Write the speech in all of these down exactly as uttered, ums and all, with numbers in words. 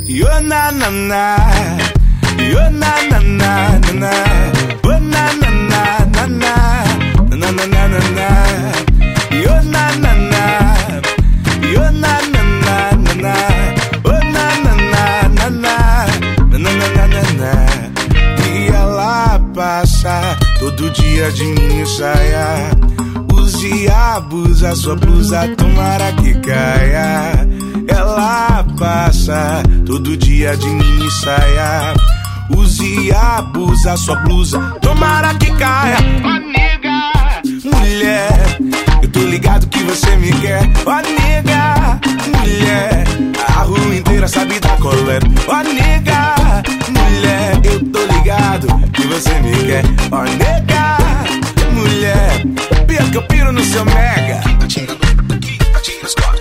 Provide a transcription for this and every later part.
Yo na na na, yo na na na na na, oh na na na na na, na na na na na, yo na na na, yo na na na na na, oh na na na na na, na na na na na. E ela passa todo dia de mini saia, use e abusa sua blusa, tomara que caia. Ela passa todo dia de mini saia, use e abusa sua blusa, tomara que caia. Ó oh, nega, mulher, eu tô ligado que você me quer. Ó oh, nega, mulher, a rua inteira sabe da coleta. Ó oh, nega, mulher, eu tô ligado que você me quer. Ó oh, nega, mulher, pior que eu piro no seu mega. Tá tirando daqui, tá tirando as costas.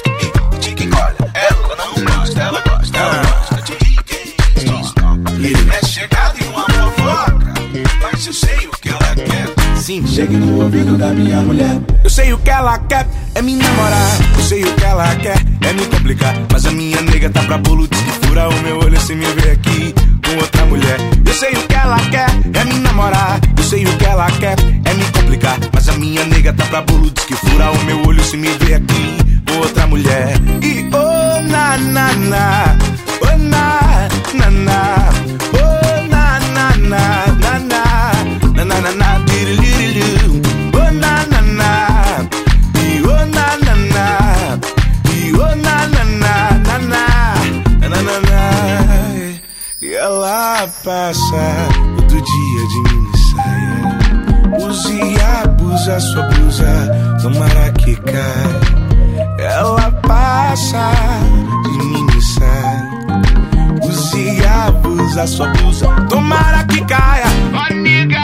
Ela não gosta, ela gosta, ela gosta de quem gosta. É chegada e uma fofoca, mas eu sei o que ela quer. Sim, chegue no ouvido da minha mulher. Eu sei o que ela quer, é me namorar. Eu sei o que ela quer, é me complicar. Mas a minha nega tá pra bolo, diz que fura o meu olho se me vê aqui com outra mulher. Eu sei o que ela quer, é me namorar. Eu sei o que ela quer, é me complicar. Mas a minha nega tá pra bolo, diz que fura o meu olho se me vê aqui com outra mulher. E oh na na na, oh na na na, oh na na na na na, na na na na, diddle oh na na na, e oh na na na, e oh na na na na na, na na na. E ela passa todo dia de mini saia, use e abusa sua blusa, tomara que caia. Ela passa de mini saia, use e abusa sua blusa, tomara que caia. Ó oh, nega,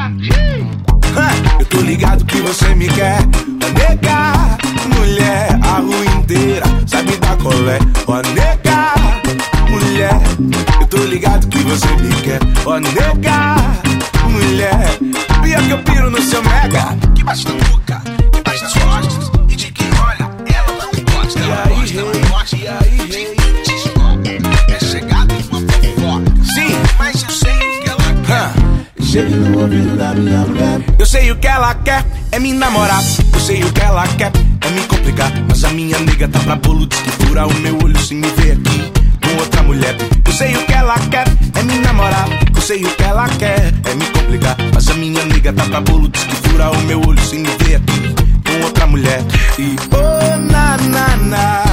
eu tô ligado que você me quer. Ó oh, nega, mulher, a rua inteira sabe da colé. Ó oh, nega, mulher, eu tô ligado que você me quer. Ó oh, nega, mulher, pior que eu piro no seu mega. Que bate na boca, que bate nas costas, e de quem olha ela não gosta, ela gosta, ela gosta, e aí, hey. É chegada em uma fofoca. Sim, mas eu sei o que ela quer. Chegue no ouvido da minha mulher. Eu sei o que ela quer, é me namorar. Eu sei o que ela quer, é me complicar. Mas a minha nega tá pra bolo, diz que fura o meu olho se me vê aqui com outra mulher. Eu sei o que ela quer, é me namorar. Eu sei o que ela quer, é me complicar. Mas a minha nega tá pra bolo, diz que fura o meu olho se me vê aqui com outra mulher. E oh na na na,